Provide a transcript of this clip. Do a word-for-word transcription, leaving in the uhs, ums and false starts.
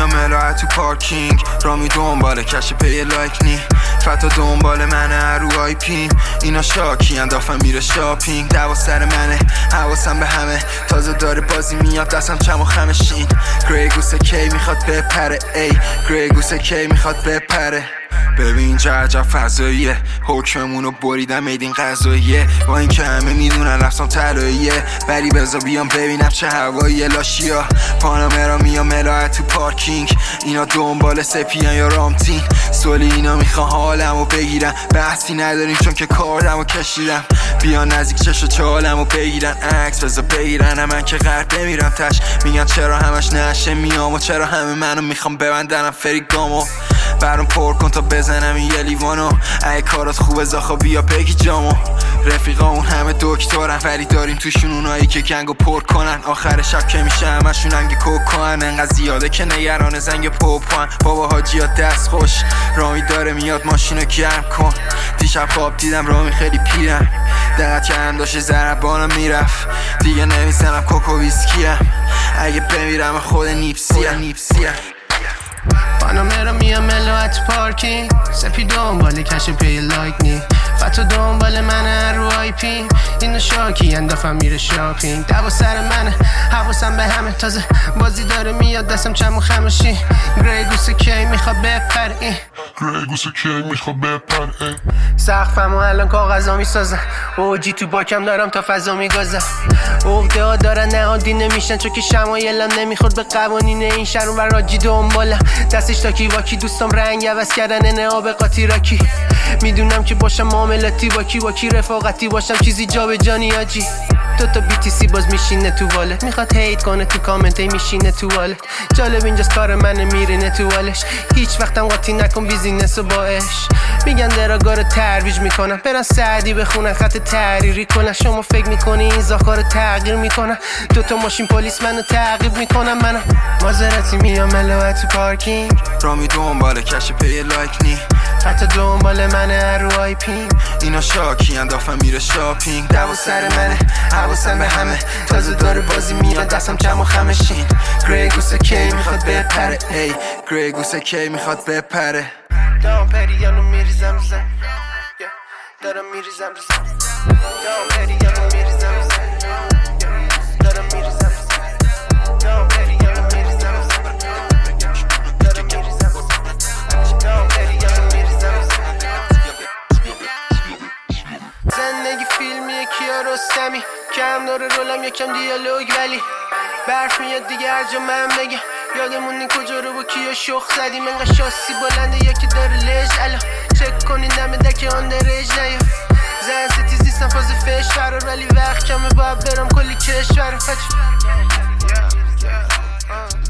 میام الهه تو پارکینگ رامی دنباله کش پی لایک نی فتا دنبال منه رو آی پیم اینا شاکی اندافم میره شاپینگ دوا سر منه حواسم به همه تازه داره بازی میاد دستم چم و خمشین گریگوسه کی میخواد بپره ای گریگوسه کی میخواد بپره ببین چه عجب فضاییه حکممونو بریدم میدین قضاییه با این که همه میدونن رفتم طلاییه بری بزا بیام ببینم چه هواییه لاشیا پانامرا میام الهه تو پارکینگ اینا دنبال سپیان یا رامتین سولی اینا میخوان حالمو بگیرن بحثی نداریم چون که کاردمو کشیدم بیان نزدیک چشو چالمو بگیرن عکس بزا بگیرن من که غرق بمیرم تش میگن چرا همش نشه میام و چرا همه منو میخوام ببندنم فریگامو برام پر کن تا بزنم این یه لیوانو اگه کارات خوبه زاخا بیا بگی جامو رفیقامون همه دکترن ولی داریم توشون اونایی که گنگو پر کنن آخر شب که میشه همشون انگ کوکان انقدر زیاده که نگران زنگ پوپان بابا حاجی ها دست خوش رامی داره میاد ماشینو گرم کن دیشب خواب دیدم رامی خیلی پیرم دقت کردم داشت ضربانم میرفت دیگه نمیزنم کوکو ویسکیم اگه بمیرم خود نیپسیم نیپسیم پانامرا میام الهه تو پارکینگ سپی دنبال کش پی لایک نی فتا دنبال منه رو آی پی اینا شاکی اندافم میره شاپینگ دوا سر منه حواسم به همه تازه بازی داره میاد دستم چم و خمشی گریگوسه کی میخواد بپره این گریگوسه کی میخواد بپره سقفمو الان کاغذا میسازن اوجی تو باکم دارم تا فضا میگازم عقده ها دارن نهادی نمیشن چون که شمایلم نمیخورد به قوانین این شهرون و راجی دنبالم دستش تاکی واکی دوستام رنگ عوض کردن انعاب قاطی راکی میدونم که باشم معاملاتی واکی واکی رفاقتی باشم چیزی جا به جانی آجی دو تا بی تی سی باز میشینه تو والت میخواد هیت کنه تو کامنت میشینه تو والت جالب اینجاست کار منه میرینه تو والش هیچ وقتم قاطی نکن بیزینس و باش میگن دراگا رو ترویج میکنن برن سعدی بخونن خط تحریری کنن شما فکر میکنی این زاکا رو تغییر میکنن دو تا ماشین پلیس منو تعقیب میکنن منم مازراتی میام الهه تو پارکینگ رامی دنباله کش پی لایک نی فتا دنبال منه رو آی پیم اینا شاکی اندافم میره شاپینگ دوا سر منه حواسم به همه تازه داره بازی میاد دستم چم و خمشین گریگوسه کی میخواد بپره ای گریگوسه کی میخواد بپره دام پریانو میریزم رو زن دارم میریزم رو زن دام پریانو میریزم رو زن دارم میریزم رو زن دام پریانو میریزم رو زن دارم میریزم رو زن دام پریانو میریزم رو زن زندگی فیلمیه کیا رستمی کم داره رولم یکم دیالوگ ولی برف میاد دیگه هر جا من بگم یادمونی کجا رو با کیا شخ زدیم انقدر شاسی بلنده یکی داره لج الان چک کنین دم دک آن درج نیا زن سیتی زیستم فاز فش فرار ولی وقت کمه باید برم کلی کشور فچ